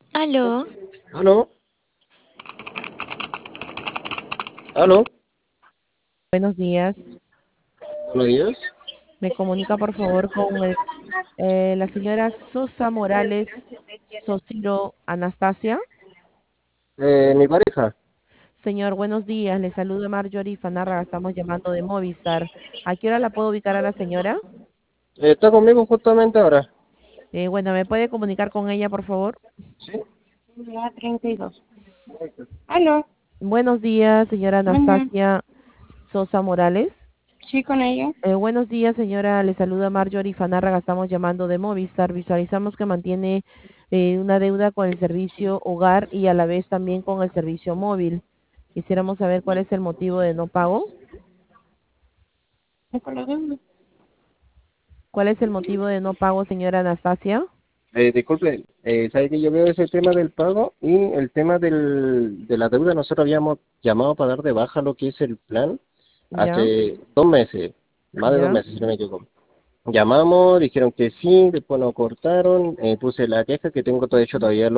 Aló, ¿Aló? ¿Aló? Buenos días. Buenos días. Me comunica por favor con la señora Sosa Morales Sosiro Anastasia. Mi pareja. Señor, buenos días. Le saluda Marjorie Fanarra. Estamos llamando de Movistar. ¿A qué hora la puedo ubicar a la señora? Está conmigo justamente ahora. Bueno, ¿me puede comunicar con ella, por favor? ¿Sí? la 32. Aló, Buenos días, señora ujú, Anastasia Sosa Morales. sí, con ella. Buenos días, señora. Le saluda Marjorie Fanárraga. Estamos llamando de Movistar. Visualizamos que mantiene una deuda con el servicio hogar y a la vez también con el servicio móvil. Quisiéramos saber cuál es el motivo de no pago. ¿Me colgué? ¿Cuál es el motivo de no pago, señora Anastasia? Disculpe, ¿sabe que yo veo ese tema del pago y el tema de la deuda? Nosotros habíamos llamado para dar de baja lo que es el plan ¿Ya? hace 2 meses, más de dos ¿Ya? meses, si no me equivoco. Llamamos, dijeron que sí, después nos cortaron, puse la queja que tengo todo hecho todavía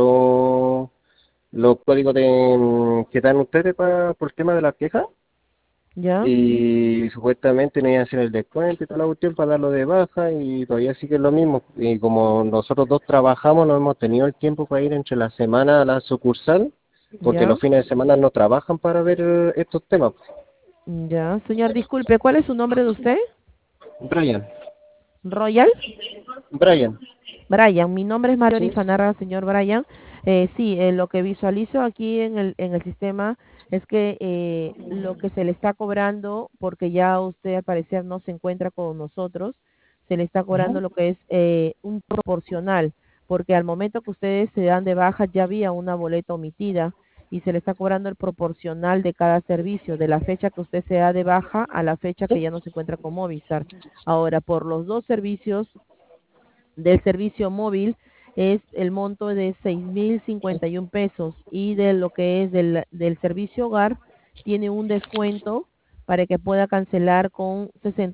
los códigos que dan ustedes por el tema de la queja. ¿Ya? Y supuestamente no iban a hacer el descuento y toda la cuestión para darlo de baja y todavía sigue lo mismo. Y como nosotros dos trabajamos, no hemos tenido el tiempo para ir entre la semana a la sucursal, porque ¿Ya? los fines de semana no trabajan para ver estos temas. ¿Ya? Señor, disculpe, ¿cuál es su nombre de usted? Brian, ¿Royal? Brian, Brian, mi nombre es Marjorie ¿sí? Fanarra, señor Brian. Sí, lo que visualizo aquí en el sistema es que lo que se le está cobrando, porque ya usted al parecer no se encuentra con nosotros, se le está cobrando Ujú. lo que es un proporcional, porque al momento que ustedes se dan de baja ya había una boleta omitida y se le está cobrando el proporcional de cada servicio, de la fecha que usted se da de baja a la fecha que ya no se encuentra con Movistar. Ahora, por los dos servicios del servicio móvil es el monto de 6.051 pesos y de lo que es del servicio hogar tiene un descuento para que pueda cancelar con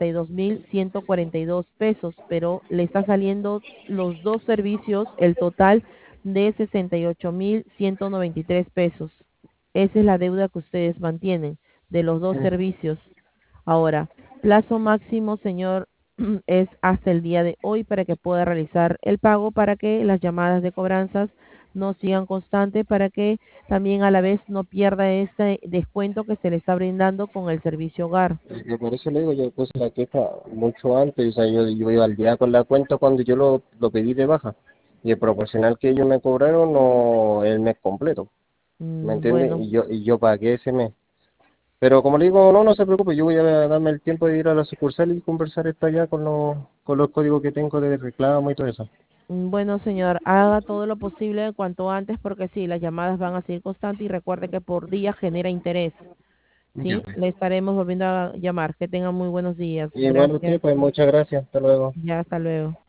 62.142 pesos, pero le está saliendo los dos servicios el total de 68.193 pesos. Esa es la deuda que ustedes mantienen de los dos servicios. Ahora, plazo máximo, señor, es hasta el día de hoy para que pueda realizar el pago, para que las llamadas de cobranzas no sigan constantes, para que también a la vez no pierda ese descuento que se le está brindando con el servicio hogar. Por eso le digo, yo puse la queja mucho antes, o sea, yo iba al día con la cuenta cuando yo lo pedí de baja. Y el proporcional que ellos me cobraron no el mes completo, ¿me entiendes? Bueno, Y yo pagué ese mes. Pero como le digo, no se preocupe, yo voy a darme el tiempo de ir a la sucursal y conversar esto allá con los códigos que tengo de reclamo y todo eso. bueno, señor, haga todo lo posible cuanto antes porque sí, las llamadas van a seguir constantes y recuerde que por día genera interés. Ya, Sí, pues. le estaremos volviendo a llamar. Que tengan muy buenos días. Igual usted, Gracias. pues muchas gracias, hasta luego. Ya, hasta luego.